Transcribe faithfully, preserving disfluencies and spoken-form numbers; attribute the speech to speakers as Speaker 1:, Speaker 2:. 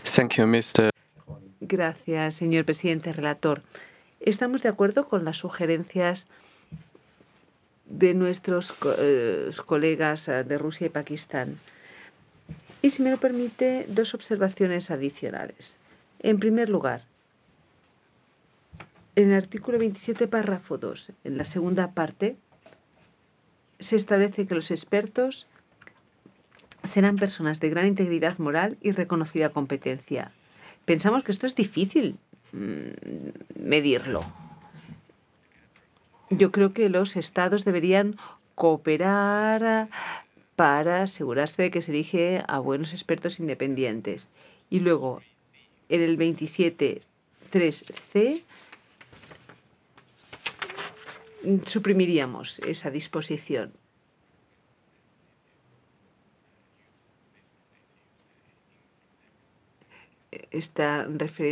Speaker 1: Thank you, mister
Speaker 2: Gracias, señor presidente relator. Estamos de acuerdo con las sugerencias de nuestros eh, colegas de Rusia y Pakistán. Y si me lo permite, dos observaciones adicionales. En primer lugar, en el artículo veintisiete, párrafo dos, en la segunda parte, se establece que los expertos serán personas de gran integridad moral y reconocida competencia. Pensamos que esto es difícil mmm, medirlo. Yo creo que los estados deberían cooperar para asegurarse de que se elige a buenos expertos independientes. Y luego, en el veintisiete tres ce, suprimiríamos esa disposición. Está referido